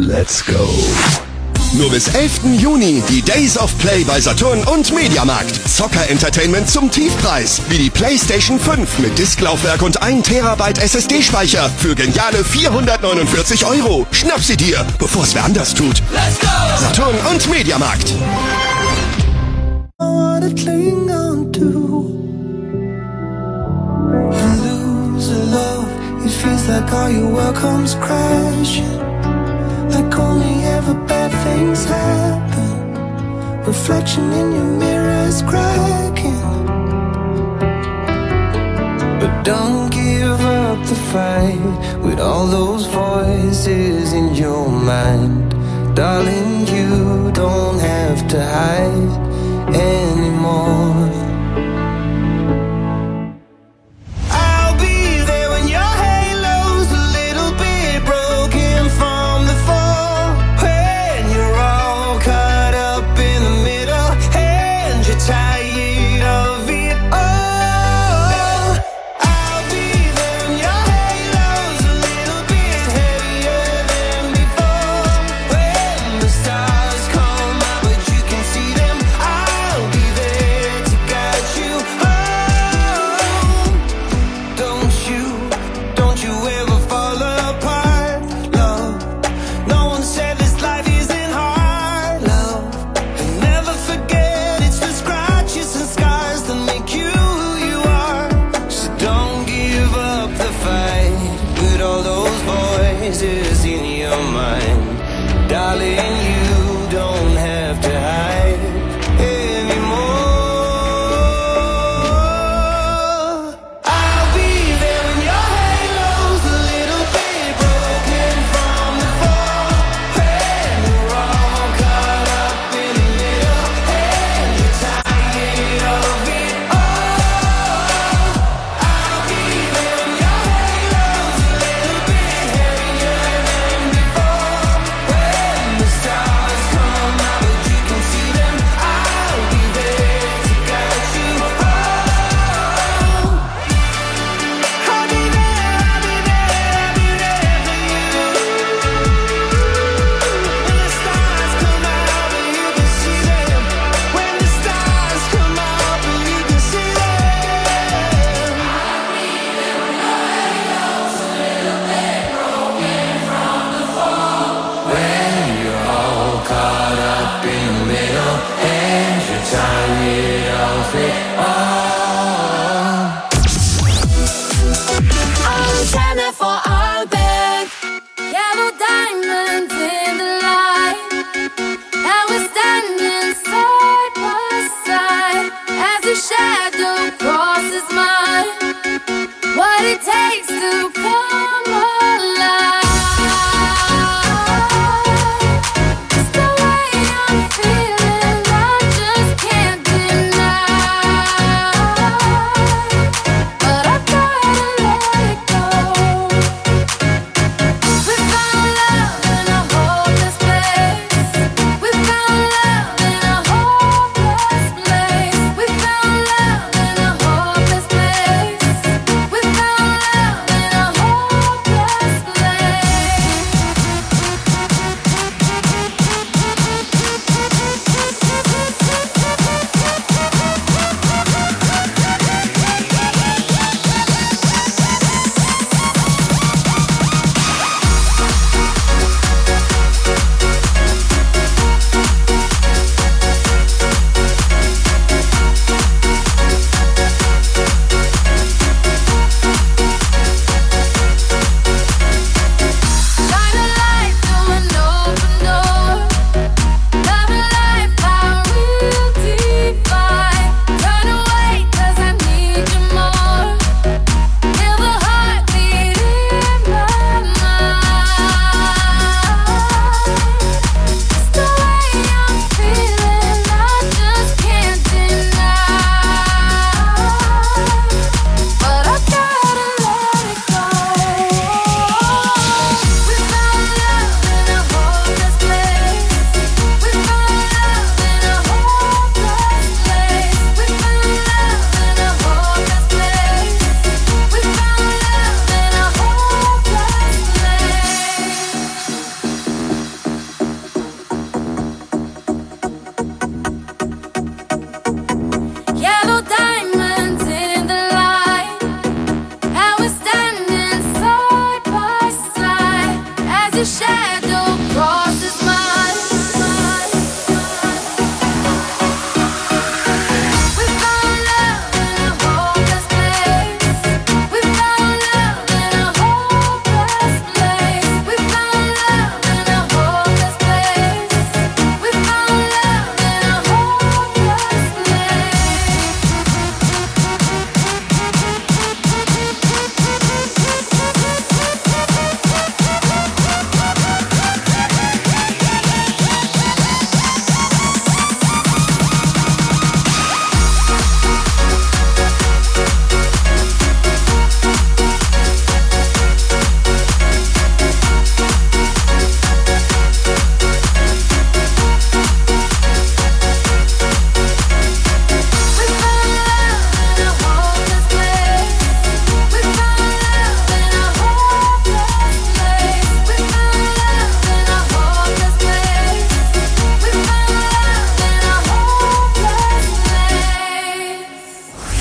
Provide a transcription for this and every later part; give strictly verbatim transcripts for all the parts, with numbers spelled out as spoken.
Let's go. Nur bis elften Juni die Days of Play bei Saturn und Mediamarkt. Zocker-Entertainment zum Tiefpreis. Wie die PlayStation fünf mit Disklaufwerk und ein Terabyte S S D-Speicher für geniale vierhundertneunundvierzig Euro. Schnapp sie dir, bevor es wer anders tut. Let's go! Saturn und Mediamarkt. Like all your world comes crashing, like only ever bad things happen. Reflection in your mirror is cracking, but don't give up the fight with all those voices in your mind. Darling, you don't have to hide anymore. Stars come out, but you can see them. I'll be there to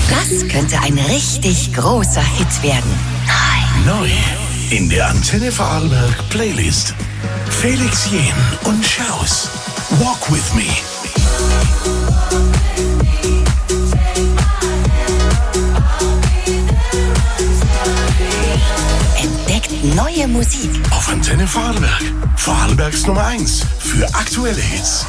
Das könnte ein richtig großer Hit werden. Neu in der Antenne Vorarlberg Playlist. Felix Jähn und Schaus. Walk with me. Entdeckt neue Musik auf Antenne Vorarlberg. Vorarlbergs Nummer eins für aktuelle Hits.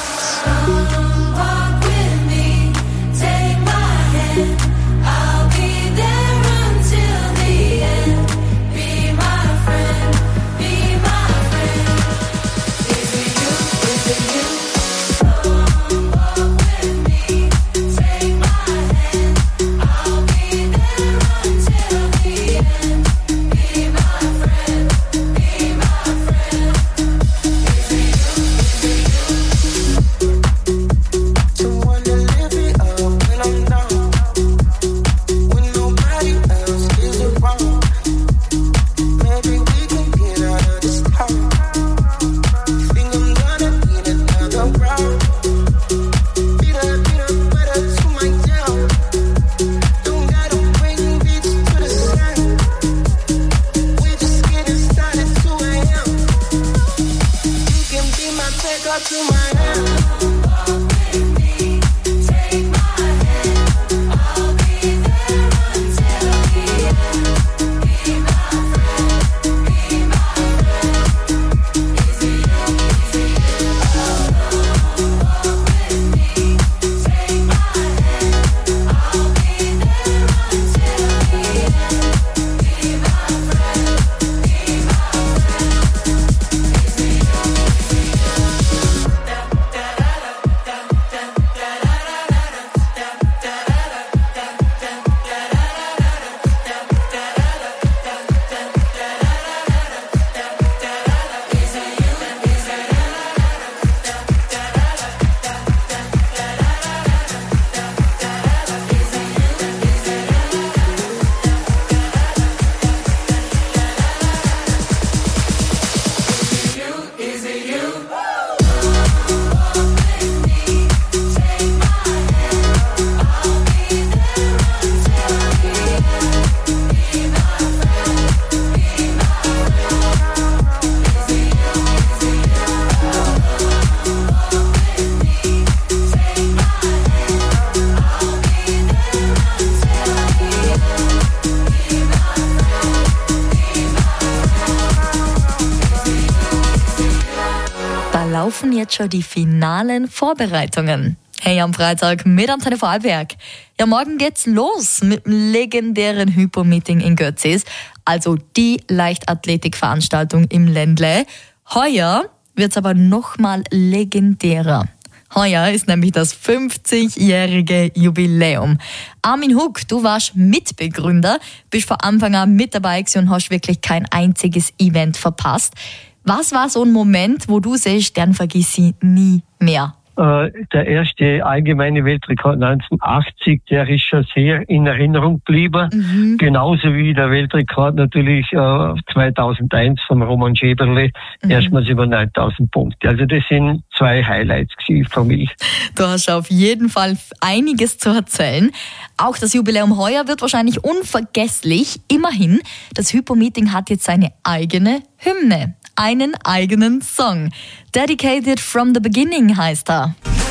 Laufen jetzt schon die finalen Vorbereitungen. Hey, am Freitag mit Antenne Vorarlberg. Ja, morgen geht's los mit dem legendären Hypo-Meeting in Götzis, also die Leichtathletikveranstaltung im Ländle. Heuer wird's aber noch mal legendärer. Heuer ist nämlich das fünfzigjährige Jubiläum. Armin Huck, du warst Mitbegründer, bist von Anfang an mit dabei gewesen und hast wirklich kein einziges Event verpasst. Was war so ein Moment, wo du siehst, den vergiss ich nie mehr? Äh, der erste allgemeine Weltrekord neunzehnhundertachtzig, der ist schon sehr in Erinnerung geblieben. Mhm. Genauso wie der Weltrekord natürlich äh, zweitausendeins vom Roman Schäberle, mhm. erstmals über neuntausend Punkte. Also das sind zwei Highlights für mich. Du hast auf jeden Fall einiges zu erzählen. Auch das Jubiläum heuer wird wahrscheinlich unvergesslich. Immerhin, das Hypo-Meeting hat jetzt seine eigene Hymne. Einen eigenen Song. Dedicated from the Beginning heißt er.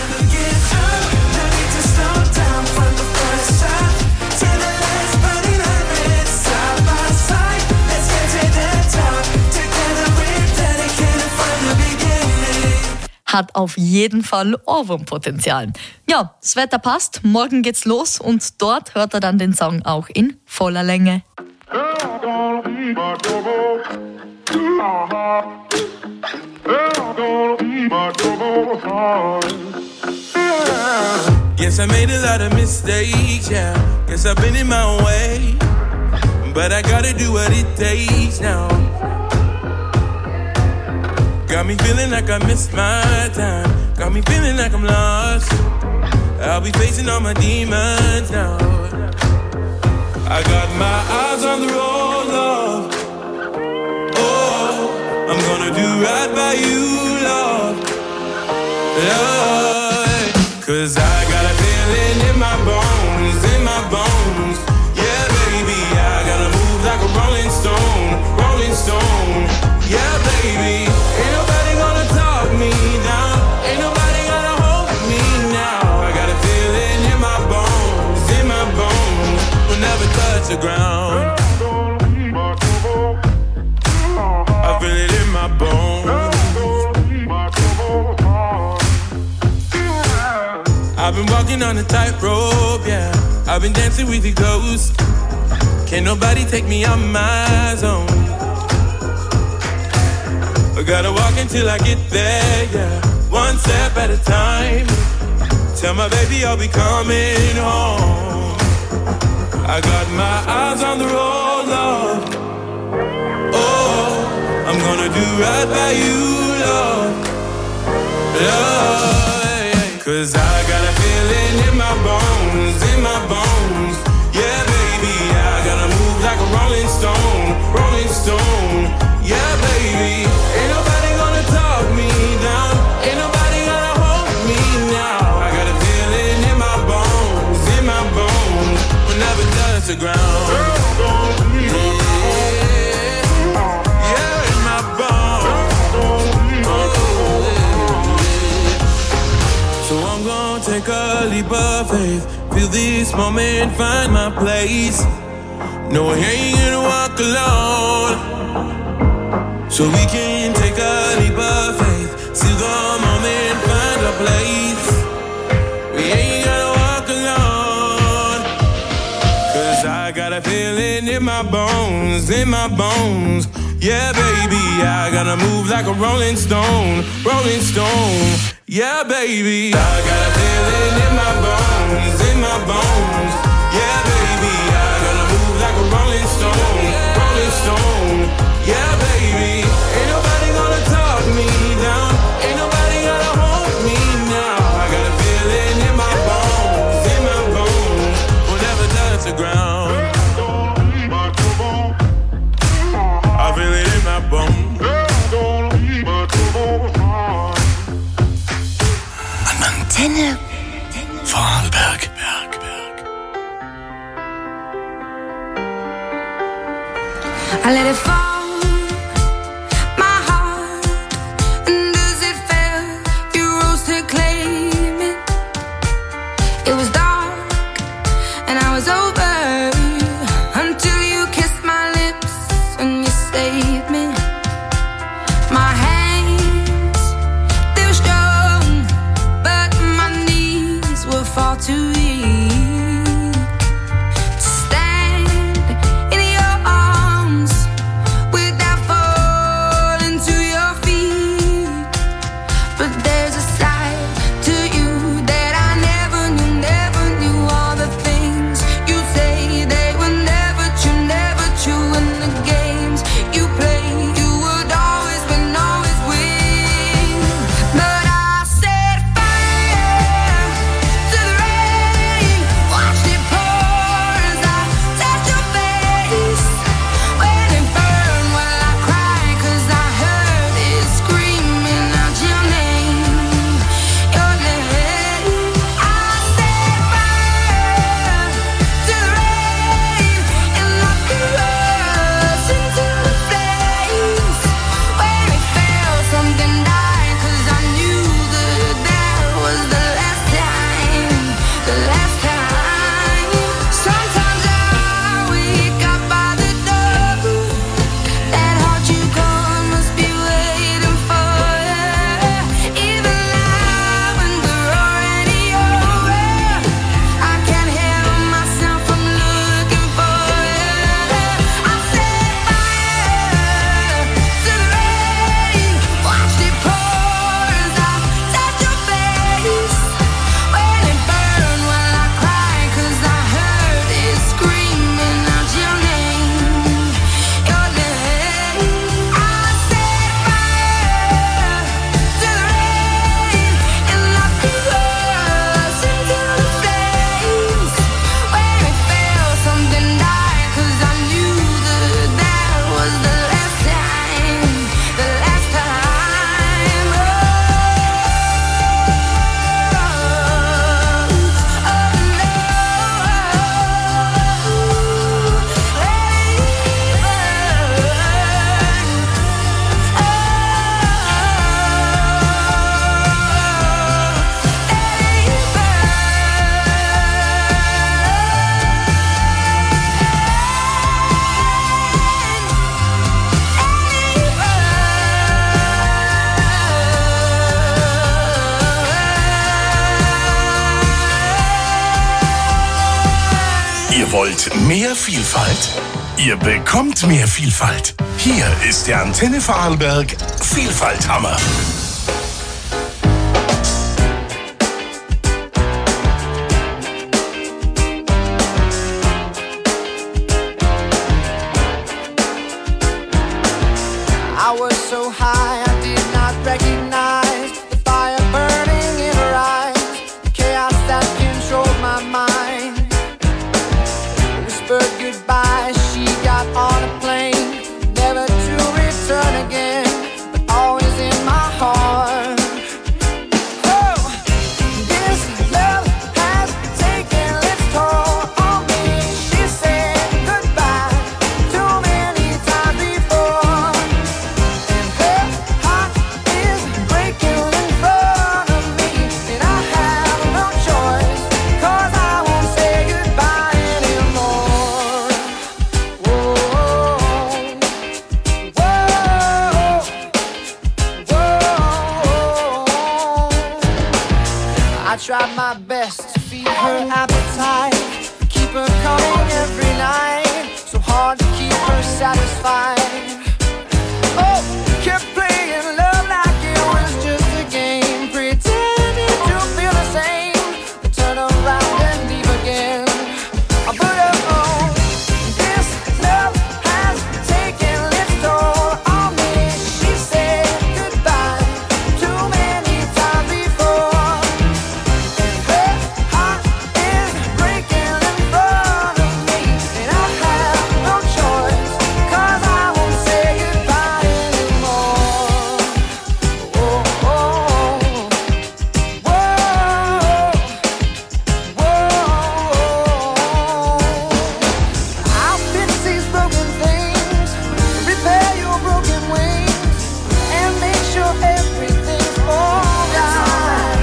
Hat auf jeden Fall Ohrwurmpotenzial. Ja, das Wetter passt, morgen geht's los und dort hört er dann den Song auch in voller Länge. Yes, I made a lot of mistakes, yeah. Guess I've been in my way, but I gotta do what it takes now. Got me feeling like I missed my time. Got me feeling like I'm lost. I'll be facing all my demons now. I got my eyes on the road, love. Oh, I'm gonna do right by you, love. Love. Cause I got a feeling in my bones, in my bones. touch the ground. I feel it in my bones. I've been walking on a tightrope, yeah. I've been dancing with the ghosts. Can't nobody take me out my zone. I gotta walk until I get there, yeah. One step at a time. Tell my baby I'll be coming home. I got my eyes on the road, love. Oh, I'm gonna do right by you, love. Love, yeah. Cause I got a feeling in my bones, in my bones. Yeah, baby, I gotta move like a rolling stone, rolling stone. Yeah, baby, ain't nobody gonna talk me down. Ain't nobody gonna hold me now. I got a feeling in my bones, in my bones. We'll never touch the ground. Yeah, yeah, in my bones. So I'm gonna take a leap of faith. Feel this moment, find my place. No, I ain't gonna walk alone. So we can take a leap of faith. See the moment, find a place. We ain't gonna walk alone. Cause I got a feeling in my bones, in my bones. Yeah, baby, I gotta move like a rolling stone, rolling stone. Yeah, baby, I got a feeling in my bones, in my bones. Yeah, baby, I gotta move like a rolling stone, rolling stone. Yeah, baby, ain't nobody gonna talk me down. Ain't nobody gonna hold me now. I got a feeling in my bones, in my bones. We'll never touch the ground. I feel it in my bones. Antenne Vorarlberg. I let it fall, my heart, and as it fell, you rose to claim it. It was dark, and I was over, until you kissed my lips, and you saved me. My hands, they were strong, but my knees were far too weak. Ihr wollt mehr Vielfalt? Ihr bekommt mehr Vielfalt. Hier ist der Antenne Vorarlberg Vielfalthammer. I was so high I did not recognize the fire burning in her eyes, the chaos that controlled my mind. Whispered goodbye, she got on a plane, never to return again, but always in my heart. Oh, this love has taken its toll on me. She said goodbye too many times before, and her heart is breaking in front of me, and I have no choice, 'cause I won't say goodbye anymore. Whoa, whoa, whoa. I tried my best to feed her appetite, keep her coming every night, so hard to keep her satisfied. Oh, kept playing love like it was just a game, pretending to feel the same, but turn around and leave again. I put her on. This love has taken its toll on me. She said goodbye too many times before, and her heart is breaking in front of me, and I have no choice, 'cause I won't say goodbye anymore. Whoa, whoa, whoa, whoa. I'll fix these broken things, repair your broken wings, and make sure everything's alright.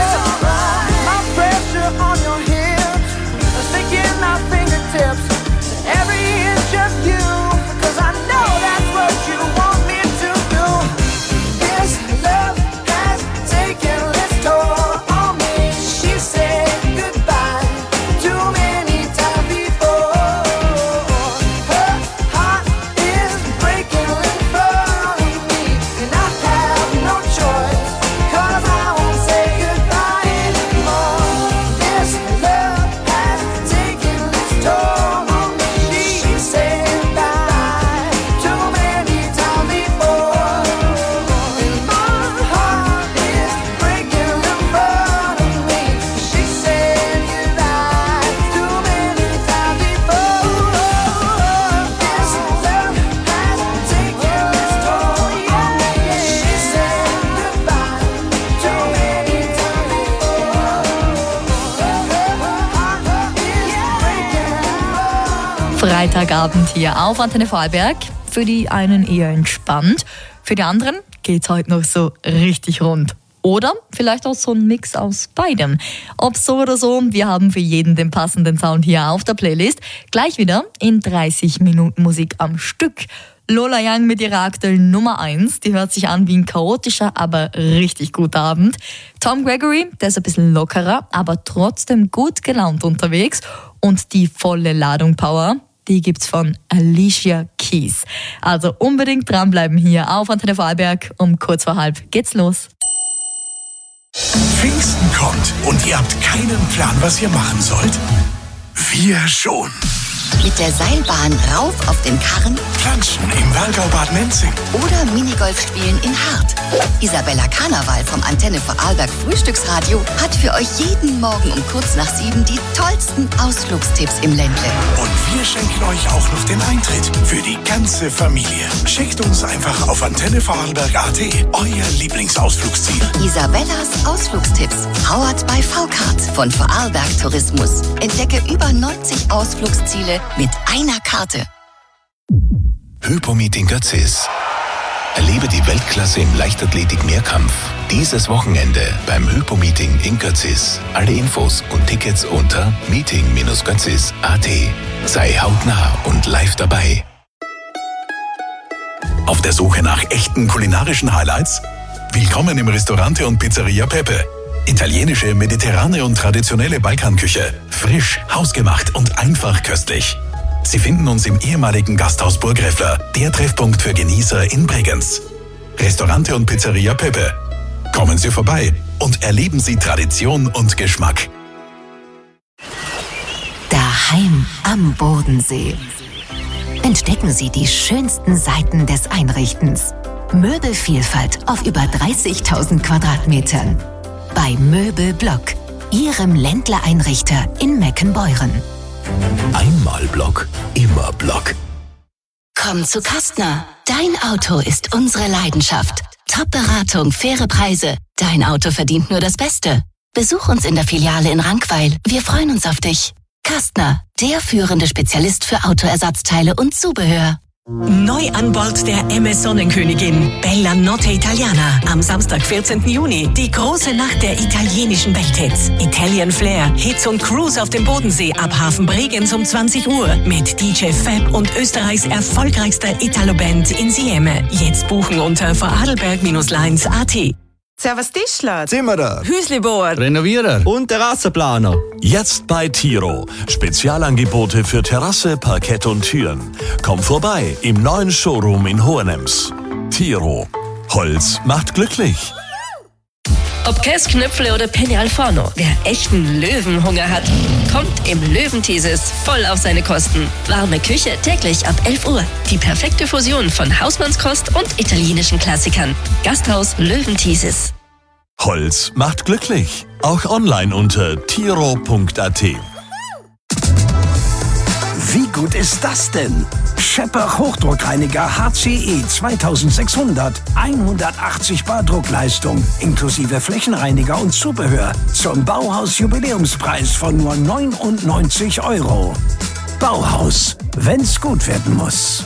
My pressure on your hips, sticking my fingertips to every inch of you, 'cause I know that's what you want me to do. This love has taken its toll on me. She said goodbye too many times before. Her heart is breaking in front of me, and I have no choice, 'cause I won't say goodbye anymore. This love has taken its toll on me. She said goodbye too many times before, and my heart is breaking in front of me. She said goodbye too many times before. This love has taken its toll on me. She said goodbye too many times before. Her heart is breaking in front. Freitagabend hier auf Antenne Vorarlberg. Für die einen eher entspannt, für die anderen geht's heute noch so richtig rund. Oder vielleicht auch so ein Mix aus beidem. Ob so oder so, wir haben für jeden den passenden Sound hier auf der Playlist. Gleich wieder in dreißig Minuten Musik am Stück. Lola Young mit ihrer aktuellen Nummer eins, die hört sich an wie ein chaotischer, aber richtig guter Abend. Tom Gregory, der ist ein bisschen lockerer, aber trotzdem gut gelaunt unterwegs. Und die volle Ladung Power, die gibt's von Alicia Keys. Also unbedingt dranbleiben hier auf Antenne Vorarlberg. Um kurz vor halb geht's los. Pfingsten kommt und ihr habt keinen Plan, was ihr machen sollt? Wir schon. Mit der Seilbahn rauf auf den Karren Planschen im Wallgau-Bad Menzing. oder Minigolf spielen in Hart. Isabella Karneval vom Antenne Vorarlberg Frühstücksradio hat für euch jeden Morgen um kurz nach sieben die tollsten Ausflugstipps im Ländle. Und wir schenken euch auch noch den Eintritt für die ganze Familie. Schickt uns einfach auf antenne vorarlberg punkt at euer Lieblingsausflugsziel. Isabellas Ausflugstipps, powered by V-Card von Vorarlberg Tourismus. Entdecke über neunzig Ausflugsziele mit einer Karte. Hypomeeting Götzis. Erlebe die Weltklasse im Leichtathletik-Mehrkampf. Dieses Wochenende beim Hypomeeting in Götzis. Alle Infos und Tickets unter meeting dash götzis punkt at. Sei hautnah und live dabei. Auf der Suche nach echten kulinarischen Highlights? Willkommen im Restaurante und Pizzeria Pepe. Italienische, mediterrane und traditionelle Balkanküche. Frisch, hausgemacht und einfach köstlich. Sie finden uns im ehemaligen Gasthaus Burgräfler, der Treffpunkt für Genießer in Bregenz. Restaurante und Pizzeria Pepe. Kommen Sie vorbei und erleben Sie Tradition und Geschmack. Daheim am Bodensee. Entdecken Sie die schönsten Seiten des Einrichtens. Möbelvielfalt auf über dreißigtausend Quadratmetern. Bei Möbelblock, Ihrem Ländler-Einrichter in Meckenbeuren. Einmal Block, immer Block. Komm zu Kastner. Dein Auto ist unsere Leidenschaft. Top-Beratung, faire Preise. Dein Auto verdient nur das Beste. Besuch uns in der Filiale in Rankweil. Wir freuen uns auf dich. Kastner, der führende Spezialist für Autoersatzteile und Zubehör. Neu an Bord der M S Sonnenkönigin, Bella Notte Italiana. Am Samstag, vierzehnten Juni, die große Nacht der italienischen Welthits. Italian Flair, Hits und Cruise auf dem Bodensee ab Hafen Bregenz um zwanzig Uhr. Mit D J Fab und Österreichs erfolgreichster Italo-Band Insieme. Jetzt buchen unter vorarlberg Lines punkt a t. Servus Tischler, Zimmerer, Hüslibauer, Renovierer und Terrassenplaner. Jetzt bei Tiro. Spezialangebote für Terrasse, Parkett und Türen. Komm vorbei im neuen Showroom in Hohenems. Tiro. Holz macht glücklich. Ob Käsknöpfle oder Penne al Forno, wer echten Löwenhunger hat, kommt im Löwenthesis voll auf seine Kosten. Warme Küche täglich ab elf Uhr. Die perfekte Fusion von Hausmannskost und italienischen Klassikern. Gasthaus Löwenthesis. Holz macht glücklich. Auch online unter tiro punkt a t. Wie gut ist das denn? Schepper Hochdruckreiniger H C E zweitausendsechshundert, hundertachtzig Bar Druckleistung, inklusive Flächenreiniger und Zubehör zum Bauhaus-Jubiläumspreis von nur neunundneunzig Euro. Bauhaus, wenn's gut werden muss.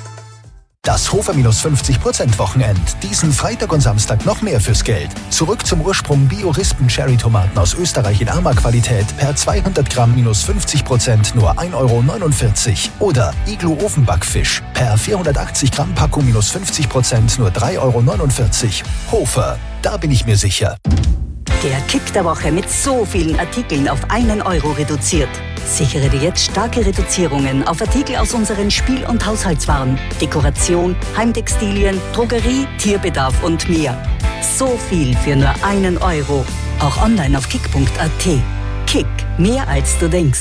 Das Hofer minus fünfzig Prozent Wochenend. Diesen Freitag und Samstag noch mehr fürs Geld. Zurück zum Ursprung Bio-Rispen-Cherry-Tomaten aus Österreich in Arma-Qualität. Per zweihundert Gramm minus fünfzig Prozent nur ein Euro neunundvierzig. Oder Iglu-Ofenbackfisch. Per vierhundertachtzig Gramm Packung minus fünfzig Prozent nur drei Euro neunundvierzig. Hofer, da bin ich mir sicher. Der Kick der Woche mit so vielen Artikeln auf einen Euro reduziert. Sichere dir jetzt starke Reduzierungen auf Artikel aus unseren Spiel- und Haushaltswaren, Dekoration, Heimtextilien, Drogerie, Tierbedarf und mehr. So viel für nur einen Euro. Auch online auf kick punkt a t. Kick, mehr als du denkst.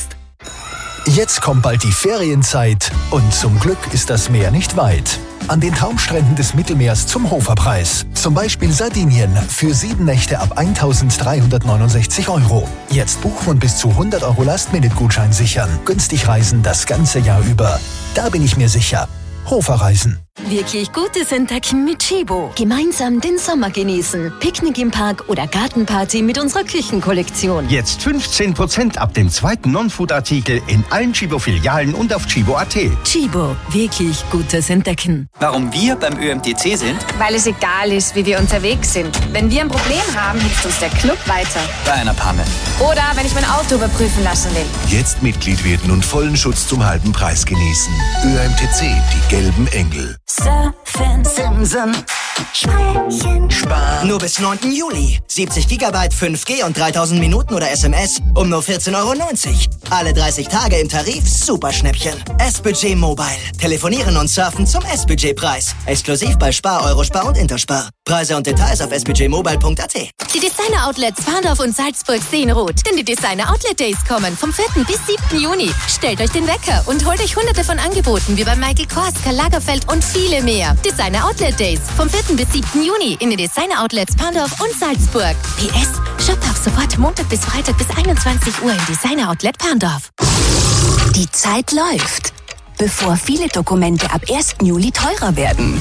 Jetzt kommt bald die Ferienzeit und zum Glück ist das Meer nicht weit. An den Traumstränden des Mittelmeers zum Hoferpreis. Zum Beispiel Sardinien für sieben Nächte ab eintausenddreihundertneunundsechzig Euro. Jetzt buchen und bis zu hundert Euro Last-Minute-Gutschein sichern. Günstig reisen das ganze Jahr über. Da bin ich mir sicher. Hoferreisen. Wirklich gutes Entdecken mit Chibo. Gemeinsam den Sommer genießen. Picknick im Park oder Gartenparty mit unserer Küchenkollektion. Jetzt fünfzehn Prozent ab dem zweiten Non-Food-Artikel in allen Chibo-Filialen und auf chibo punkt a t. Chibo, wirklich gutes Entdecken. Warum wir beim Ö M T C sind? Weil es egal ist, wie wir unterwegs sind. Wenn wir ein Problem haben, hilft uns der Club weiter. Bei einer Panne. Oder wenn ich mein Auto überprüfen lassen will. Jetzt Mitglied werden und vollen Schutz zum halben Preis genießen. Ö M T C, die gelben Engel. Surfen, Simsen, Sprechen, Sparen. Nur bis neunten Juli. siebzig Gigabyte fünf G und dreitausend Minuten oder S M S um nur vierzehn Euro neunzig. Alle dreißig Tage im Tarif Superschnäppchen. S-Budget Mobile. Telefonieren und surfen zum S-Budget-Preis. Exklusiv bei Spar, Eurospar und Interspar. Preise und Details auf s budget mobile punkt a t. Die Designer-Outlets Fahndorf und Salzburg sehen rot. Denn die Designer-Outlet-Days kommen vom vierten bis siebten Juni. Stellt euch den Wecker und holt euch hunderte von Angeboten wie bei Michael Kors, Karl Lagerfeld und viele mehr. Designer-Outlet-Days vom vierten bis siebten Juni in den Designer-Outlets Fahndorf und Salzburg. P S. Shoppt ab sofort Montag bis Freitag bis einundzwanzig Uhr im Designer-Outlet Fahndorf. Die Zeit läuft, bevor viele Dokumente ab ersten Juli teurer werden.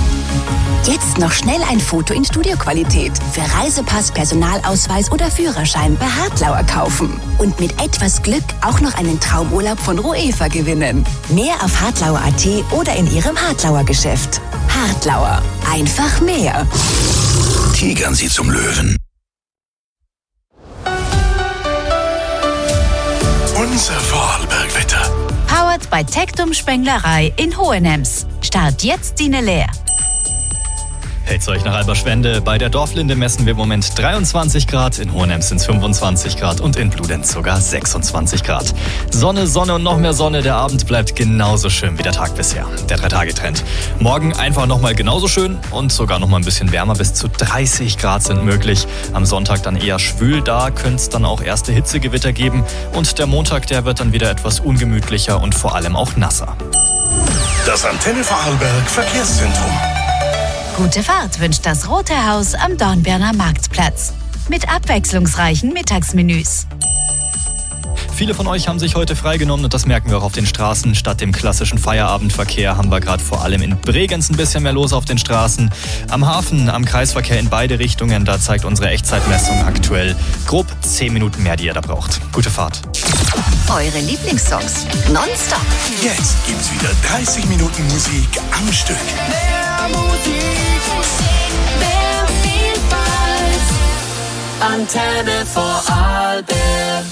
Jetzt noch schnell ein Foto in Studioqualität für Reisepass, Personalausweis oder Führerschein bei Hartlauer kaufen. Und mit etwas Glück auch noch einen Traumurlaub von Roefa gewinnen. Mehr auf hartlauer punkt a t oder in Ihrem Hartlauer Geschäft. Hartlauer. Einfach mehr. Tigern Sie zum Löwen. Unser Vorarlbergwetter. Powered bei Tectum Spenglerei in Hohenems. Start jetzt deine Lehr. Hält's euch nach Alberschwende. Bei der Dorflinde messen wir im Moment dreiundzwanzig Grad, in Hohenems sind es fünfundzwanzig Grad und in Bludenz sogar sechsundzwanzig Grad. Sonne, Sonne und noch mehr Sonne. Der Abend bleibt genauso schön wie der Tag bisher. Der Drei-Tage-Trend. Morgen einfach nochmal genauso schön und sogar nochmal ein bisschen wärmer. Bis zu dreißig Grad sind möglich. Am Sonntag dann eher schwül. Da könnte es dann auch erste Hitzegewitter geben. Und der Montag, der wird dann wieder etwas ungemütlicher und vor allem auch nasser. Das Antenne Vorarlberg Verkehrszentrum. Gute Fahrt wünscht das Rote Haus am Dornbirner Marktplatz. Mit abwechslungsreichen Mittagsmenüs. Viele von euch haben sich heute freigenommen und das merken wir auch auf den Straßen. Statt dem klassischen Feierabendverkehr haben wir gerade vor allem in Bregenz ein bisschen mehr los auf den Straßen. Am Hafen, am Kreisverkehr in beide Richtungen, da zeigt unsere Echtzeitmessung aktuell grob zehn Minuten mehr, die ihr da braucht. Gute Fahrt. Eure Lieblingssongs nonstop. Jetzt gibt's wieder dreißig Minuten Musik am Stück. Mehr Musik, mehr Vielfalt. Antenne Vorarlberg.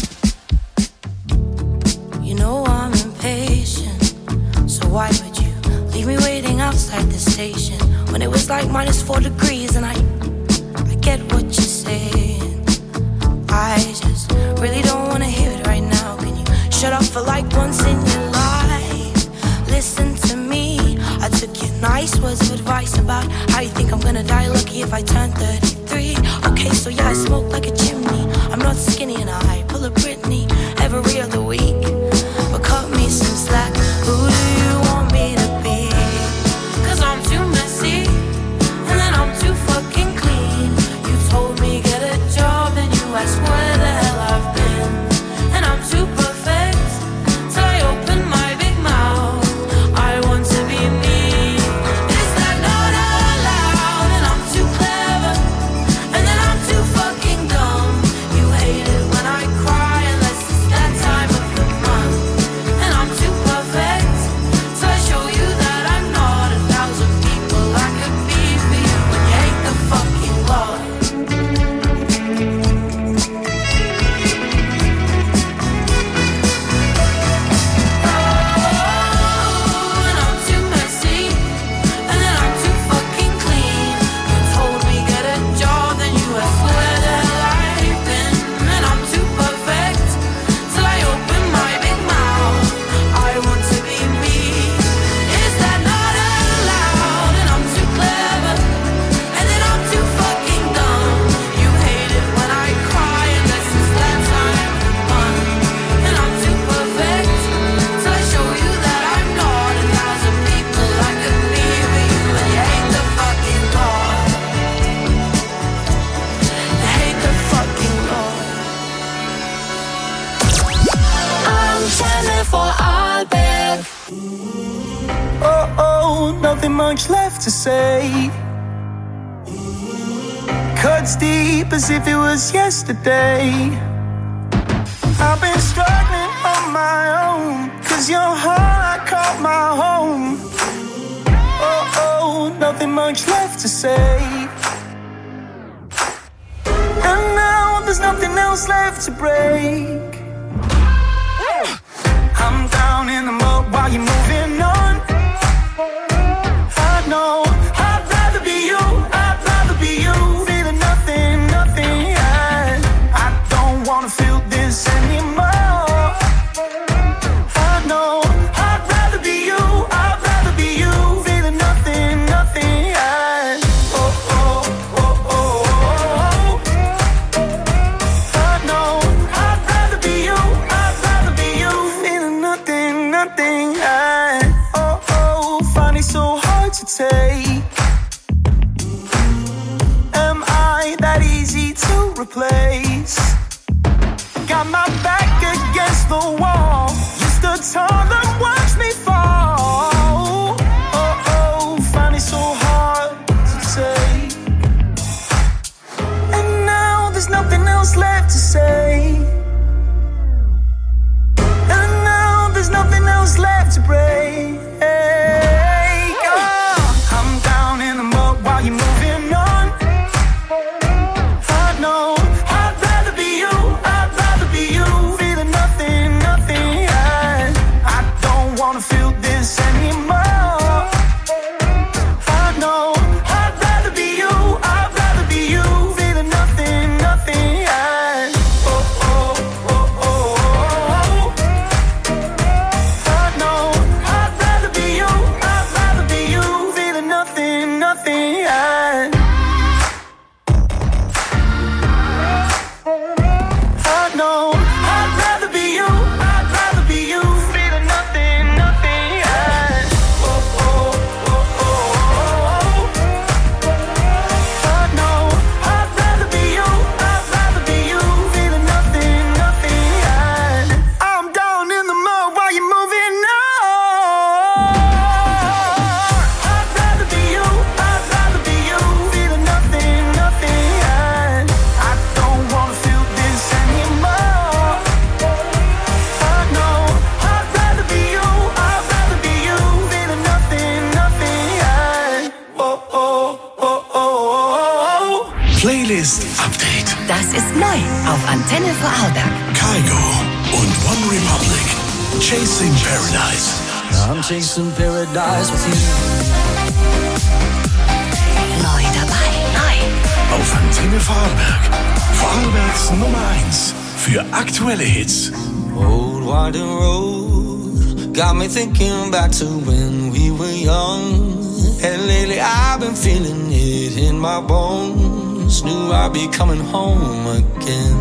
You know I'm impatient, so why would you leave me waiting outside the station when it was like minus four degrees and I, I get what you're saying. I just really don't wanna hear it right now. Can you shut up for like once in your life? Listen to me, I took your nice words of advice about how you think I'm gonna die lucky if I turn thirty-three. Okay, so yeah, I smoke like a chimney. I'm not skinny and I pull a Britney every other week. But cut me some slack, who do you want me to be? Cause I'm too messy, and then I'm too fucking clean. You told me get a job, and you asked where the hell I've been. And I'm too perfect, till I open my big mouth. I want to be me. Is that not allowed? And I'm too clever, and then I'm too fucking dumb. You hate it when I cry, unless it's that time of the month. And I'm too perfect, so I show you that I'm not a thousand people I could be for you when you hate the fucking Lord. Oh, and I'm too messy, and then I'm too fucking clean. You told me get a job, then you asked where the hell I've been. And I'm too perfect, till I open my big mouth. I want to be me. Is that not allowed? And I'm too clever, and then I'm too fucking dumb. You hate it when I cry, unless it's that time of the month. And I'm too perfect, till I show you that I'm not a thousand people I could be for you. And you hate the fucking Lord. You hate the fucking Lord. Antenne Vorarlberg. Oh, oh, nothing much left to say. Cuts deep as if it was yesterday. I've been struggling on my own, cause your heart caught my home. Oh, oh, nothing much left to say. And now there's nothing else left to break. I'm down in the mud while you're moving on. I know I'd rather be you, I'd rather be you. Feeling nothing, nothing, yeah. I don't wanna feel this anymore. I know I'd rather be you, I'd rather be you. Feeling nothing, nothing, yeah. Oh, oh, oh, oh, oh, oh. I know I'd rather be you, I'd rather be you. Feeling nothing, nothing, yeah. Oh, oh, find it so hard to take. Am I that easy to replace? Got my back against the wall. You stood tall and watched me fall. Oh, oh, find it so hard to take. And now there's nothing else left to say. And now there's nothing else left to break. Oh, I'm down in the mud while you're moving on. I know I'd rather be you, auf Antenne Vorarlberg. Kygo und One Republic. Chasing Paradise. I'm chasing paradise with you. Neu dabei. Neu. Auf Antenne Vorarlberg. Vorarlbergs Nummer eins für aktuelle Hits. Old winding road got me thinking back to when we were young. And lately I've been feeling it in my bones. Knew I'd be coming home again.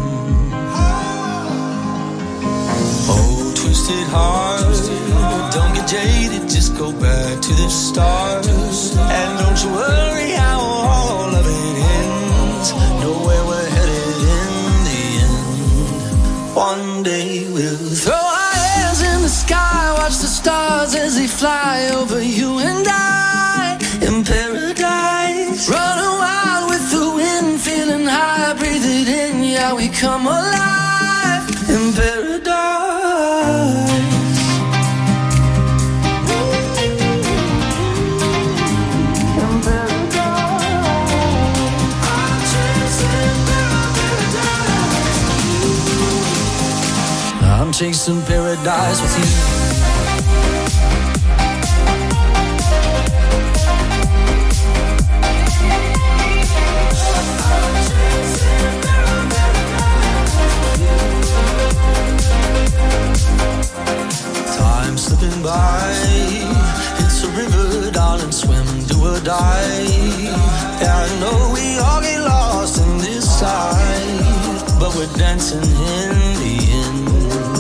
Oh, twisted heart, don't get jaded, just go back to the start. And don't you worry how all of it ends. Know where we're headed in the end. One day we'll throw our hands in the sky, watch the stars as they fly over you and I. In paradise, running wild with the wind, feeling high, breathe it in, yeah, we come alive. In paradise. I'm chasing paradise with you. Time slipping by, it's a river, darling, swim, do or die. Yeah, I know we all get lost in this life, but we're dancing in the end.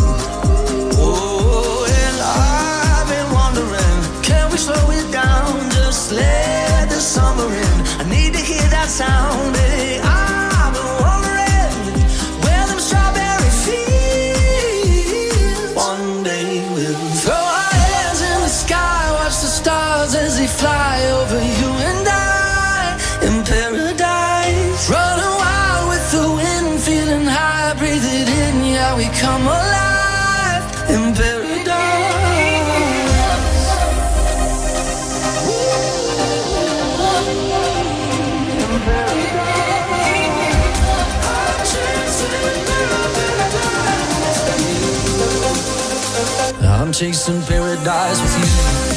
Oh, and I've been wondering, can we slow it down, just let the summer in. I need to hear that sound, hey, I've been wondering where them strawberry fields. One day we'll throw our hands in the sky, watch the stars as they fly over you and I. In paradise, running wild with the wind, feeling high, breathe it in, yeah, we come alive. In paradise. I'm chasing paradise with you.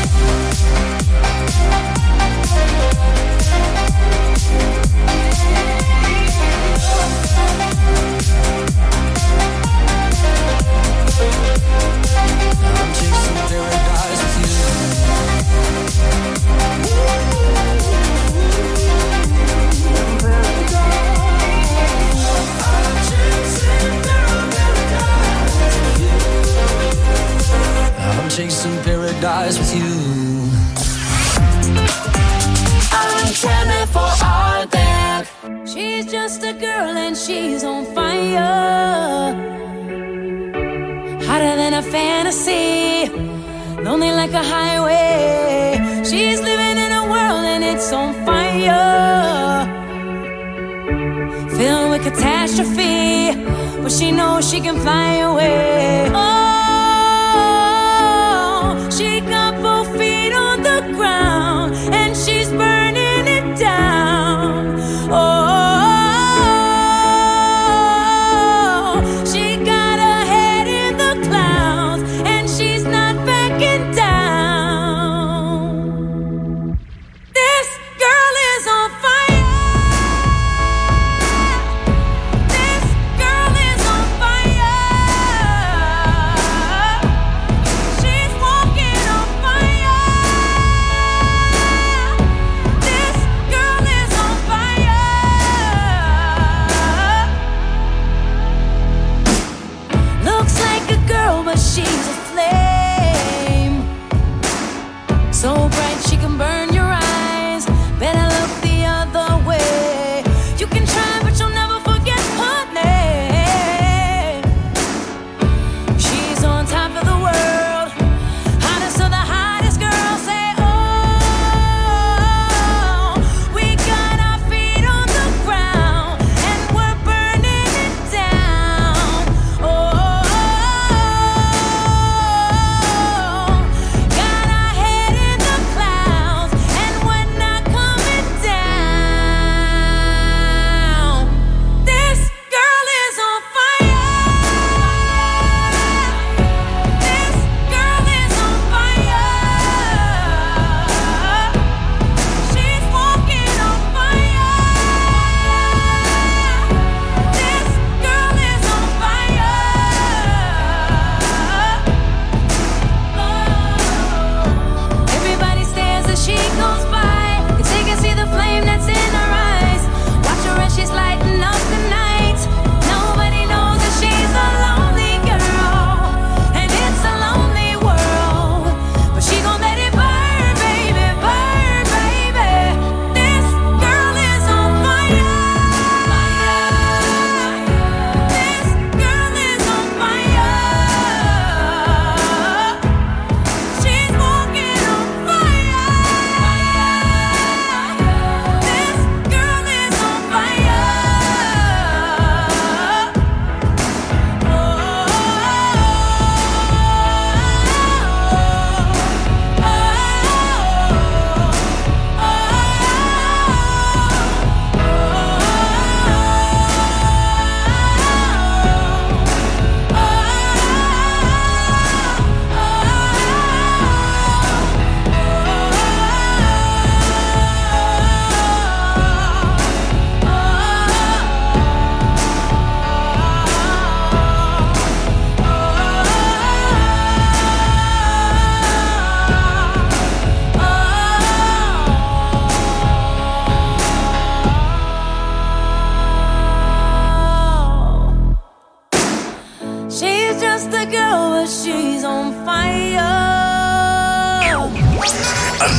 I'm chasing paradise with you. I'm chasing paradise with you. Antenne Vorarlberg. She's just a girl and she's on fire. Hotter than a fantasy, lonely like a highway. She's living in a world and it's on fire, filled with catastrophe, but she knows she can fly away. Oh, she got both feet on the ground and she's burning it down. Oh, she got her head in the clouds and she's not backing down. This girl is on fire. This girl is on fire.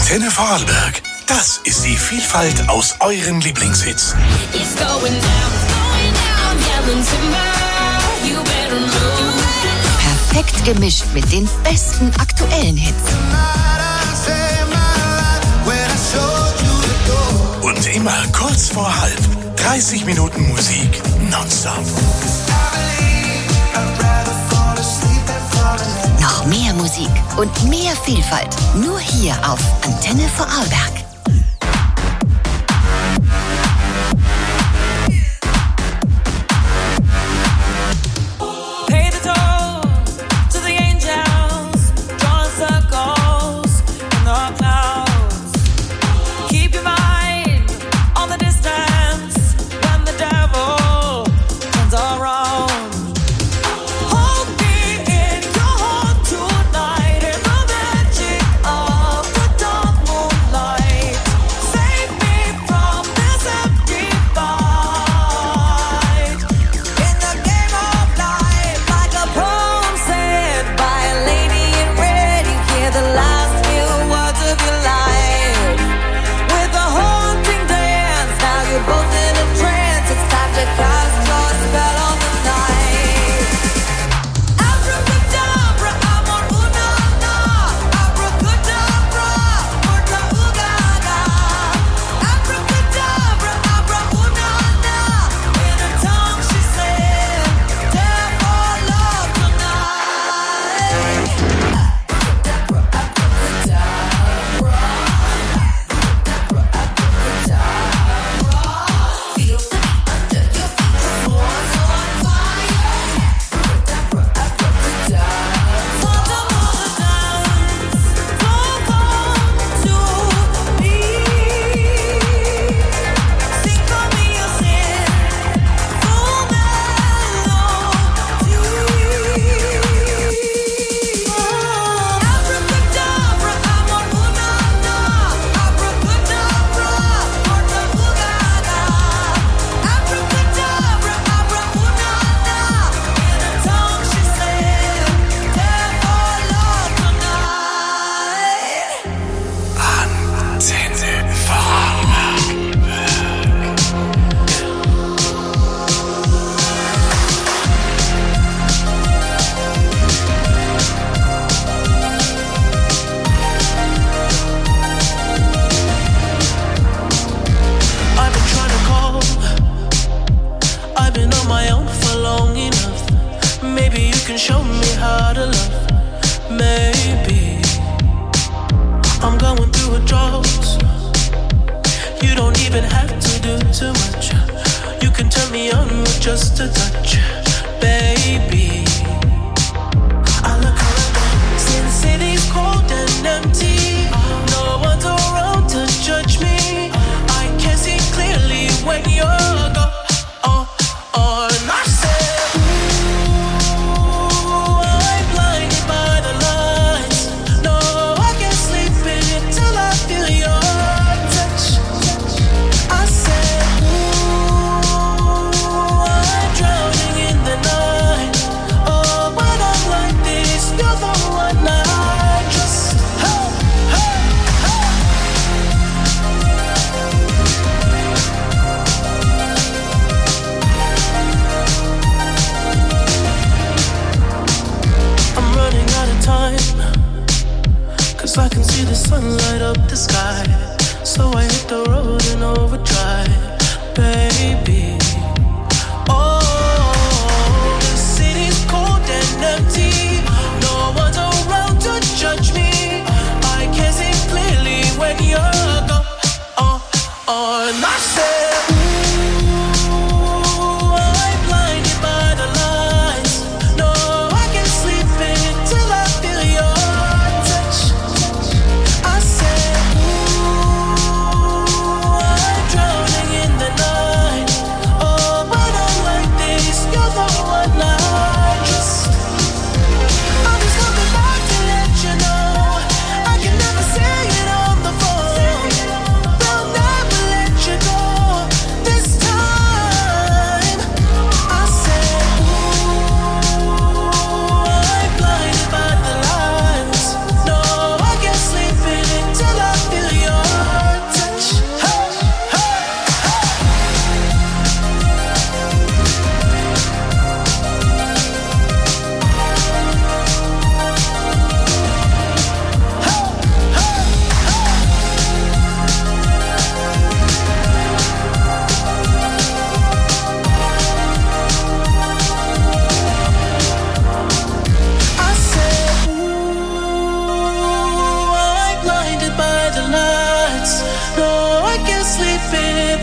Antenne Vorarlberg. Das ist die Vielfalt aus euren Lieblingshits. It's going down, it's going down, yelling timber, you better move. Perfekt gemischt mit den besten aktuellen Hits. Und immer kurz vor halb. dreißig Minuten Musik nonstop. Noch mehr Musik und mehr Vielfalt. Nur hier auf Antenne Vorarlberg.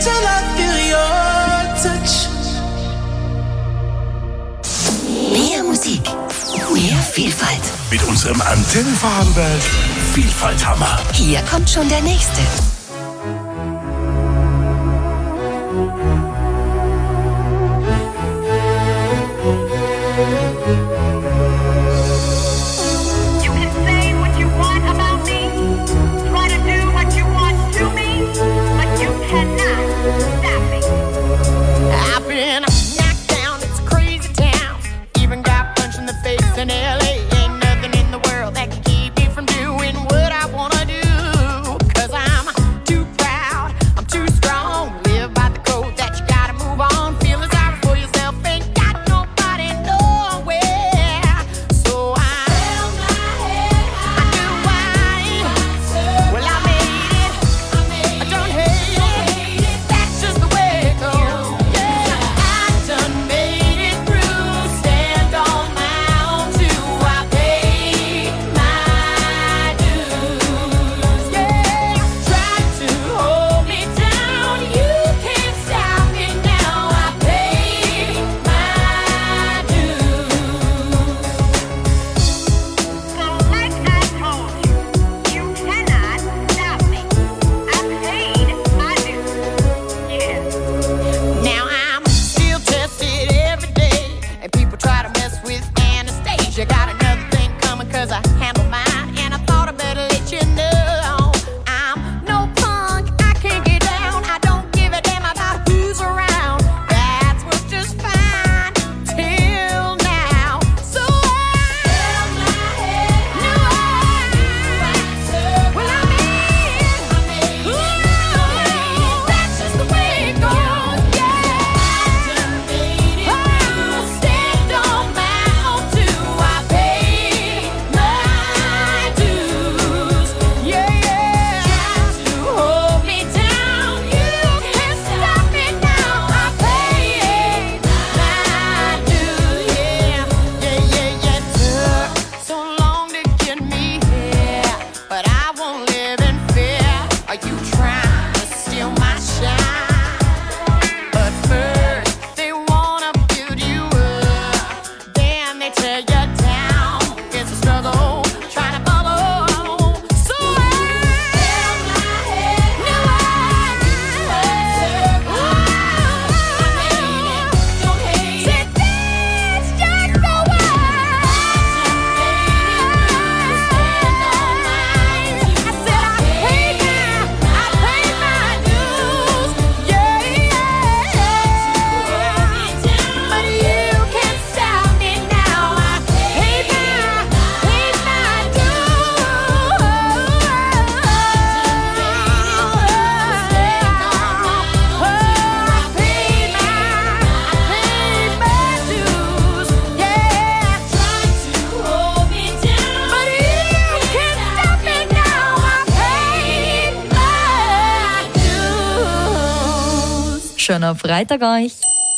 till I feel your touch. Mehr Musik, mehr Vielfalt. Mit unserem Antenne Vorarlberg Vielfalthammer. Hier kommt schon der nächste. In L A ain't nothing in the world that can keep me from doing what I wanna do. Cause I'm too proud, I'm too strong. Live by the code that you gotta move on. Feeling sorry for yourself, ain't got nobody nowhere. So I held my head high. I do why. Well, I made it, I don't hate it. That's just the way it goes. Yeah, I done made it through. Stand on my you got another thing coming cause I handle mine. And I thought I better let you know I'm no punk, I can't get down. I don't give a damn about who's around. That's what's just fine till now. So I held my head high. Well, I mean, ooh, that's just the way it goes. Yeah, I done made it through. Stand on my own too. Schöner Freitag euch.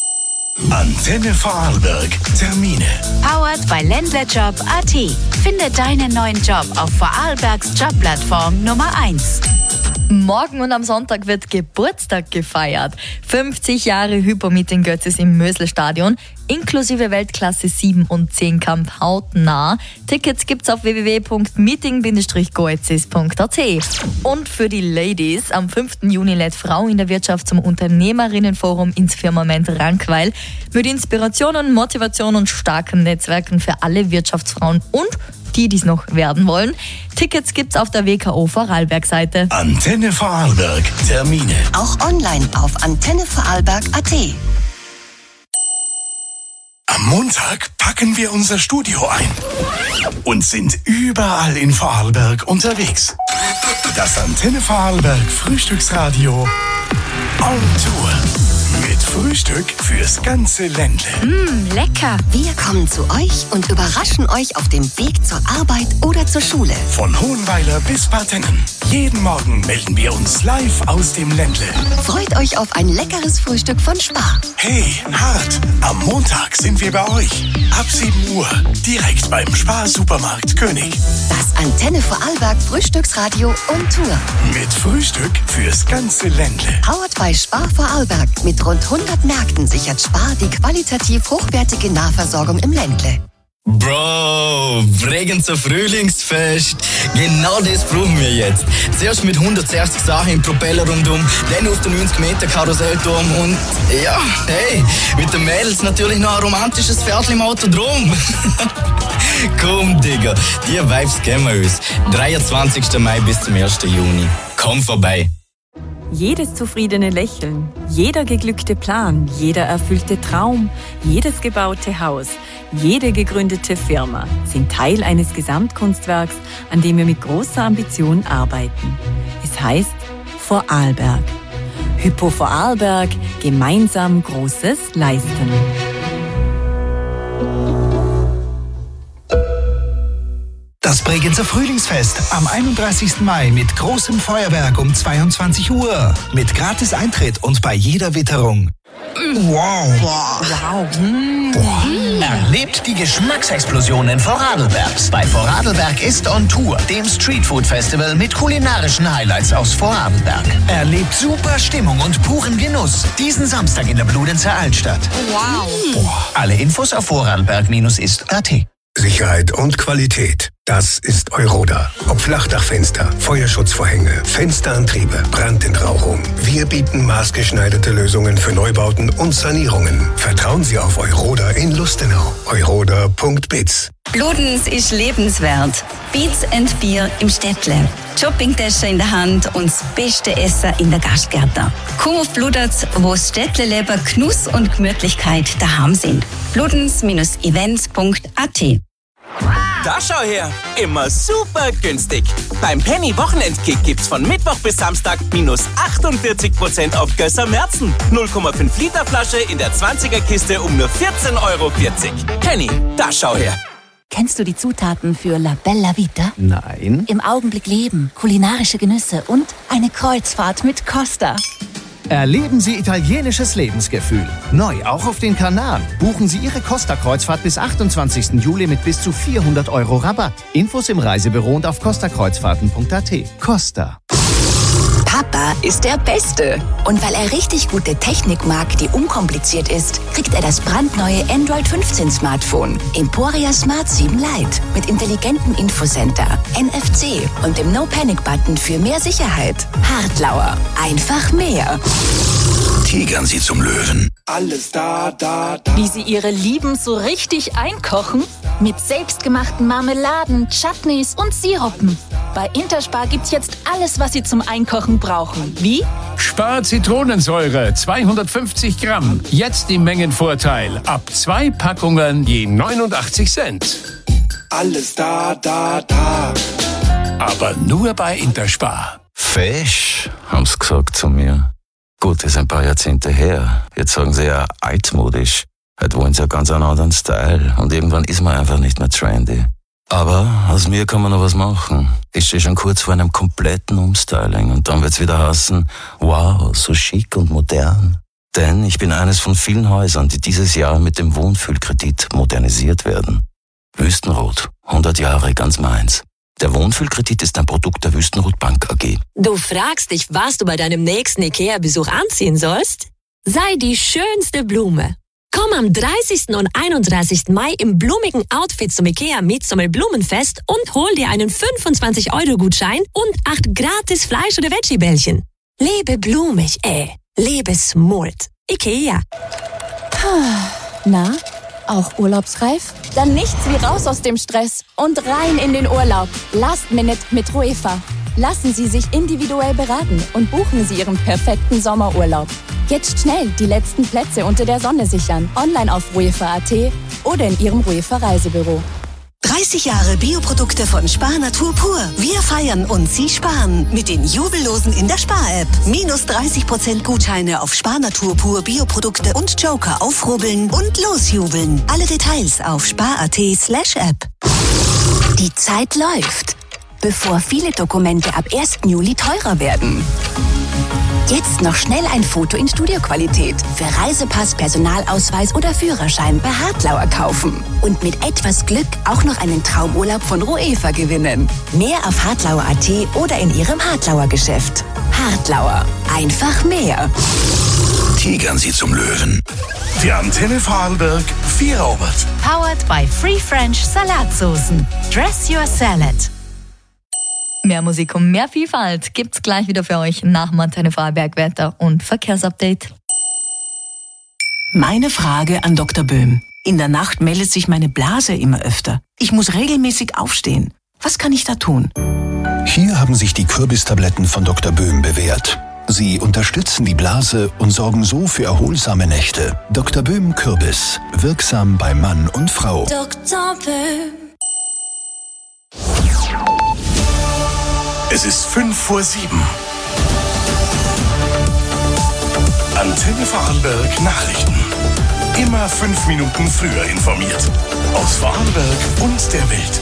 Antenne Vorarlberg Termine. Powered by ländlerjob punkt a t. Finde deinen neuen Job auf Vorarlbergs Jobplattform Nummer eins. Morgen und am Sonntag wird Geburtstag gefeiert. fünfzig Jahre Hypo-Meeting Götzis im Mösl-Stadion, inklusive Weltklasse sieben und zehn Kampf hautnah. Tickets gibt's auf w w w punkt meeting goezis punkt a t. Und für die Ladies, am fünften Juni lädt Frau in der Wirtschaft zum Unternehmerinnenforum ins Firmament Rankweil mit Inspiration, Motivation und starken Netzwerken für alle Wirtschaftsfrauen und die, die es noch werden wollen. Tickets gibt's auf der W K O Vorarlberg-Seite. Antenne Vorarlberg Termine. Auch online auf antenne vorarlberg punkt a t. Am Montag packen wir unser Studio ein und sind überall in Vorarlberg unterwegs. Das Antenne Vorarlberg Frühstücksradio on Tour. Mit Frühstück fürs ganze Ländle. Mmh, lecker. Wir kommen zu euch und überraschen euch auf dem Weg zur Arbeit oder zur Schule. Von Hohenweiler bis Partennen. Jeden Morgen melden wir uns live aus dem Ländle. Freut euch auf ein leckeres Frühstück von Spar. Hey, Hart, am Montag sind wir bei euch. Ab sieben Uhr, direkt beim Spar-Supermarkt König. Das Antenne Vorarlberg Frühstücksradio on Tour. Mit Frühstück fürs ganze Ländle. Powered by Spar Vorarlberg. Mit rund hundert Märkten sichert Spar die qualitativ hochwertige Nahversorgung im Ländle. Bro, Bregenzer Frühlingsfest. Genau das brauchen wir jetzt. Zuerst mit hundertsechzig Sachen im Propeller rundum, dann auf den neunzig Meter Karussellturm und ja, hey, mit den Mädels natürlich noch ein romantisches Pferdchen im Autodrom. Komm, Digga, die Vibes geben wir uns. dreiundzwanzigsten Mai bis zum ersten Juni. Komm vorbei. Jedes zufriedene Lächeln, jeder geglückte Plan, jeder erfüllte Traum, jedes gebaute Haus, jede gegründete Firma sind Teil eines Gesamtkunstwerks, an dem wir mit großer Ambition arbeiten. Es heißt Vorarlberg. Hypo Vorarlberg, gemeinsam Großes leisten. Das Bregenzer Frühlingsfest am einunddreißigsten Mai mit großem Feuerwerk um zweiundzwanzig Uhr. Mit gratis Eintritt und bei jeder Witterung. Wow. Wow. Boah. Erlebt die Geschmacksexplosionen Vorarlbergs bei Vorarlberg ist on Tour, dem Streetfood-Festival mit kulinarischen Highlights aus Vorarlberg. Erlebt super Stimmung und puren Genuss diesen Samstag in der Bludenzer Altstadt. Wow. Boah. Alle Infos auf vorarlberg ist punkt a t. Sicherheit und Qualität, das ist Euroda. Ob Flachdachfenster, Feuerschutzvorhänge, Fensterantriebe, Brandentrauchung. Wir bieten maßgeschneiderte Lösungen für Neubauten und Sanierungen. Vertrauen Sie auf Euroda in Lustenau. Euroda punkt biz. Bludenz ist lebenswert. Beats and Bier im Städtle. Shoppingtasche in der Hand und das beste Essen in der Gastgärte. Komm auf Bludenz, wo das Städtle-Leber Genuss und Gemütlichkeit daheim sind. bludenz Events punkt a t. Da schau her, immer super günstig. Beim Penny Wochenendkick gibt's von Mittwoch bis Samstag minus achtundvierzig Prozent auf Gösser Märzen. null Komma fünf Liter Flasche in der zwanziger Kiste um nur vierzehn Euro vierzig. Penny, da schau her. Kennst du die Zutaten für La Bella Vita? Nein. Im Augenblick leben, kulinarische Genüsse und eine Kreuzfahrt mit Costa. Erleben Sie italienisches Lebensgefühl. Neu auch auf den Kanaren. Buchen Sie Ihre Costa-Kreuzfahrt bis achtundzwanzigsten Juli mit bis zu vierhundert Euro Rabatt. Infos im Reisebüro und auf costa kreuzfahrten punkt a t. Costa. Papa ist der Beste. Und weil er richtig gute Technik mag, die unkompliziert ist, kriegt er das brandneue Android fünfzehn Smartphone Emporia Smart sieben Lite mit intelligentem Infocenter, N F C und dem No-Panic-Button für mehr Sicherheit. Hartlauer. Einfach mehr. Tigern Sie zum Löwen. Alles da, da, da. Wie Sie Ihre Lieben so richtig einkochen? Mit selbstgemachten Marmeladen, Chutneys und Sirupen. Bei Interspar gibt's jetzt alles, was Sie zum Einkochen brauchen. Wie? Spar Zitronensäure, zweihundertfünfzig Gramm. Jetzt im Mengenvorteil. Ab zwei Packungen je neunundachtzig Cent. Alles da, da, da. Aber nur bei Interspar. Fesch, haben's gesagt zu mir. Gut, ist ein paar Jahrzehnte her. Jetzt sagen sie ja altmodisch. Heute wollen sie ja ganz einen anderen Style. Und irgendwann ist man einfach nicht mehr trendy. Aber aus mir kann man noch was machen. Ich stehe schon kurz vor einem kompletten Umstyling. Und dann wird's wieder heißen, wow, so schick und modern. Denn ich bin eines von vielen Häusern, die dieses Jahr mit dem Wohnfühlkredit modernisiert werden. Wüstenrot, hundert Jahre, ganz meins. Der Wohnfühlkredit ist ein Produkt der Wüstenrot Bank A G. Du fragst dich, was du bei deinem nächsten Ikea-Besuch anziehen sollst? Sei die schönste Blume. Komm am dreißigsten und einunddreißigsten Mai im blumigen Outfit zum Ikea Midsummer Blumenfest und hol dir einen fünfundzwanzig Euro Gutschein und acht gratis Fleisch- oder Veggie-Bällchen. Lebe blumig, ey. Lebe smooth. Ikea. Na, auch urlaubsreif? Dann nichts wie raus aus dem Stress und rein in den Urlaub. Last Minute mit Ruefa. Lassen Sie sich individuell beraten und buchen Sie Ihren perfekten Sommerurlaub. Jetzt schnell die letzten Plätze unter der Sonne sichern. Online auf ruefa punkt a t oder in Ihrem Ruefa Reisebüro. dreißig Jahre Bioprodukte von Spar Natur pur. Wir feiern und Sie sparen mit den Jubellosen in der Spar-App. Minus dreißig Prozent Gutscheine auf Spar Natur pur Bioprodukte und Joker aufrubbeln und losjubeln. Alle Details auf spar punkt a t slash app. Die Zeit läuft. bevor viele Dokumente ab ersten Juli teurer werden. Jetzt noch schnell ein Foto in Studioqualität für Reisepass, Personalausweis oder Führerschein bei Hartlauer kaufen. Und mit etwas Glück auch noch einen Traumurlaub von Roefa gewinnen. Mehr auf hartlauer punkt at oder in Ihrem Hartlauer Geschäft. Hartlauer. Einfach mehr. Tigern Sie zum Löwen. Die Antenne Vorarlberg Vierobert. Powered by Free French Salatsoßen. Dress your salad. Mehr Musik und mehr Vielfalt gibt's gleich wieder für euch nach dem Antenne Vorarlberg Wetter- und Verkehrsupdate. Meine Frage an Doktor Böhm. In der Nacht meldet sich meine Blase immer öfter. Ich muss regelmäßig aufstehen. Was kann ich da tun? Hier haben sich die Kürbistabletten von Doktor Böhm bewährt. Sie unterstützen die Blase und sorgen so für erholsame Nächte. Doktor Böhm Kürbis. Wirksam bei Mann und Frau. Doktor Böhm. Es ist fünf vor sieben. Antenne Vorarlberg Nachrichten. Immer fünf Minuten früher informiert. Aus Vorarlberg und der Welt.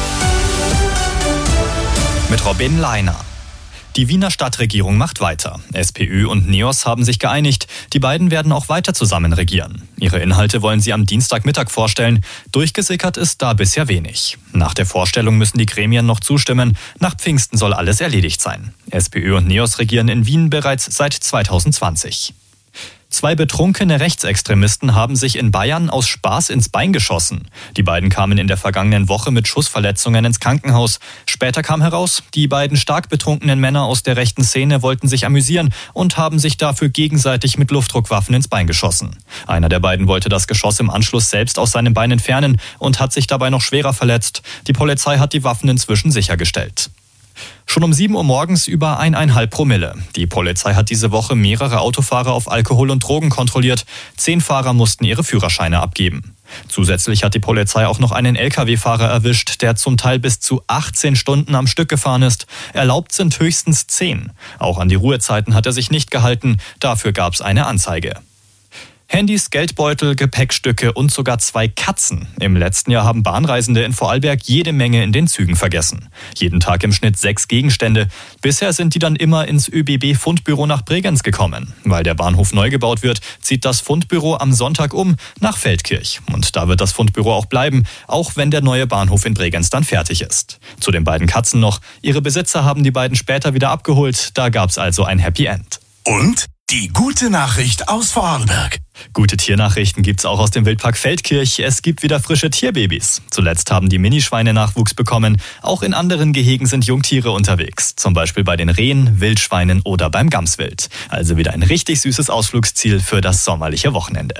Mit Robin Leiner. Die Wiener Stadtregierung macht weiter. SPÖ und NEOS haben sich geeinigt. Die beiden werden auch weiter zusammen regieren. Ihre Inhalte wollen sie am Dienstagmittag vorstellen. Durchgesickert ist da bisher wenig. Nach der Vorstellung müssen die Gremien noch zustimmen. Nach Pfingsten soll alles erledigt sein. SPÖ und NEOS regieren in Wien bereits seit zweitausendzwanzig. Zwei betrunkene Rechtsextremisten haben sich in Bayern aus Spaß ins Bein geschossen. Die beiden kamen in der vergangenen Woche mit Schussverletzungen ins Krankenhaus. Später kam heraus, die beiden stark betrunkenen Männer aus der rechten Szene wollten sich amüsieren und haben sich dafür gegenseitig mit Luftdruckwaffen ins Bein geschossen. Einer der beiden wollte das Geschoss im Anschluss selbst aus seinem Bein entfernen und hat sich dabei noch schwerer verletzt. Die Polizei hat die Waffen inzwischen sichergestellt. Schon um sieben Uhr morgens über eineinhalb Promille. Die Polizei hat diese Woche mehrere Autofahrer auf Alkohol und Drogen kontrolliert. Zehn Fahrer mussten ihre Führerscheine abgeben. Zusätzlich hat die Polizei auch noch einen L K W-Fahrer erwischt, der zum Teil bis zu achtzehn Stunden am Stück gefahren ist. Erlaubt sind höchstens zehn. Auch an die Ruhezeiten hat er sich nicht gehalten. Dafür gab es eine Anzeige. Handys, Geldbeutel, Gepäckstücke und sogar zwei Katzen. Im letzten Jahr haben Bahnreisende in Vorarlberg jede Menge in den Zügen vergessen. Jeden Tag im Schnitt sechs Gegenstände. Bisher sind die dann immer ins Ö B B-Fundbüro nach Bregenz gekommen. Weil der Bahnhof neu gebaut wird, zieht das Fundbüro am Sonntag um nach Feldkirch. Und da wird das Fundbüro auch bleiben, auch wenn der neue Bahnhof in Bregenz dann fertig ist. Zu den beiden Katzen noch. Ihre Besitzer haben die beiden später wieder abgeholt. Da gab's also ein Happy End. Und die gute Nachricht aus Vorarlberg. Gute Tiernachrichten gibt's auch aus dem Wildpark Feldkirch. Es gibt wieder frische Tierbabys. Zuletzt haben die Minischweine Nachwuchs bekommen. Auch in anderen Gehegen sind Jungtiere unterwegs. Zum Beispiel bei den Rehen, Wildschweinen oder beim Gamswild. Also wieder ein richtig süßes Ausflugsziel für das sommerliche Wochenende.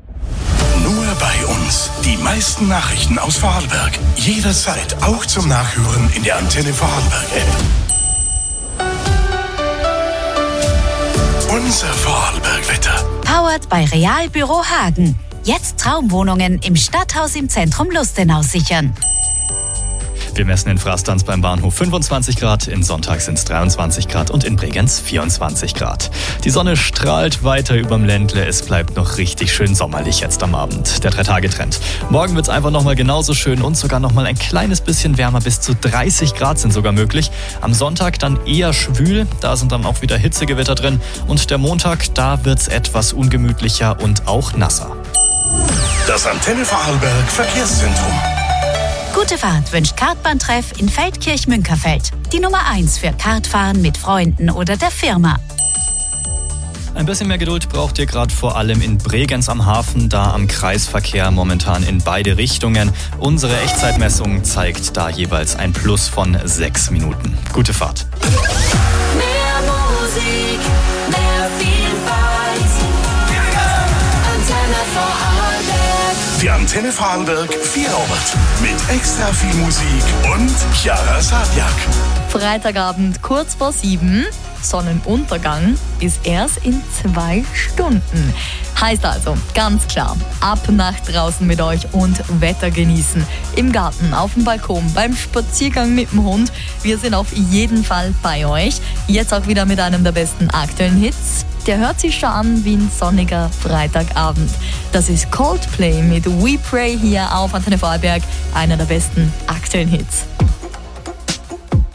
Nur bei uns. Die meisten Nachrichten aus Vorarlberg. Jederzeit auch zum Nachhören in der Antenne Vorarlberg-App. Unser Vorarlberg-Wetter. Powered by Realbüro Hagen. Jetzt Traumwohnungen im Stadthaus im Zentrum Lustenau sichern. Wir messen in Frastanz beim Bahnhof fünfundzwanzig Grad, in Sonntag sind es dreiundzwanzig Grad und in Bregenz vierundzwanzig Grad. Die Sonne strahlt weiter überm Ländle, es bleibt noch richtig schön sommerlich jetzt am Abend. Der Drei-Tage-Trend. Morgen wird es einfach nochmal genauso schön und sogar nochmal ein kleines bisschen wärmer, bis zu dreißig Grad sind sogar möglich. Am Sonntag dann eher schwül, da sind dann auch wieder Hitzegewitter drin. Und der Montag, da wird es etwas ungemütlicher und auch nasser. Das Antenne Vorarlberg Verkehrszentrum. Gute Fahrt wünscht Kartbahntreff in Feldkirch-Münkerfeld. Die Nummer eins für Kartfahren mit Freunden oder der Firma. Ein bisschen mehr Geduld braucht ihr gerade vor allem in Bregenz am Hafen, da am Kreisverkehr momentan in beide Richtungen. Unsere Echtzeitmessung zeigt da jeweils ein Plus von sechs Minuten. Gute Fahrt. Mehr Musik, mehr Vielfalt. Antenne Vorarlberg. Die Antenne Vorarlberg Vierobert. Mit extra viel Musik und Chiara Sadjak. Freitagabend kurz vor sieben. Sonnenuntergang ist erst in zwei Stunden. Heißt also, ganz klar, ab nach draußen mit euch und Wetter genießen. Im Garten, auf dem Balkon, beim Spaziergang mit dem Hund. Wir sind auf jeden Fall bei euch. Jetzt auch wieder mit einem der besten aktuellen Hits. Der hört sich schon an wie ein sonniger Freitagabend. Das ist Coldplay mit We Pray hier auf Antenne Vorarlberg. Einer der besten aktuellen Hits.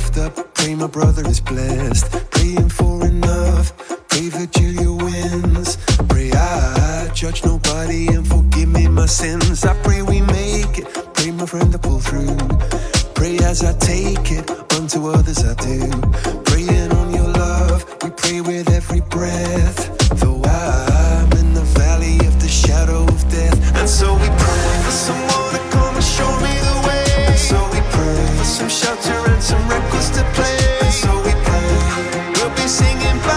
lift up, pray my brother is blessed. Praying for enough, pray that Julia wins. Pray I judge nobody and forgive me my sins. I pray we make it, pray my friend to pull through. Pray as I take it, unto others I do. Praying on your love, we pray with every breath. Though I'm in the valley of the shadow of death. And so we pray for someone to come and show me the way. And so we pray for some shelter